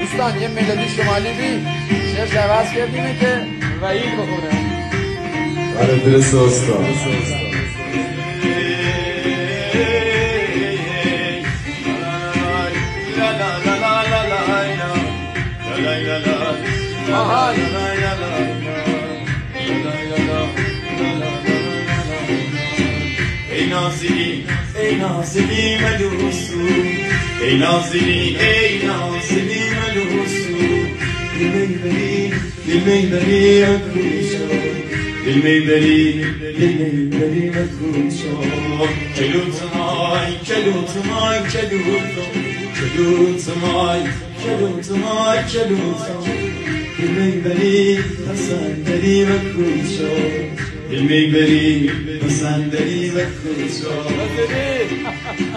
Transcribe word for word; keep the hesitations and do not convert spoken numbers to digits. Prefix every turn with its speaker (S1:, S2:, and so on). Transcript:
S1: دوستان یه ملودی شمالی بی شعرش عوض کردیمه که وحید بخونه.
S2: آره درست استاد.
S3: ای نازلی ای نازلی ملوسو ای نازلی ای نازلی ملوسو دل میبری دل میبری مکروشا دل میبری دل میبری مکروشا کلوتمای کلوتمای کلوتم کلوتمای کلوتمای کلوتم دل میبری پسند داری مکروشا دل میبری پسند داری مکروشا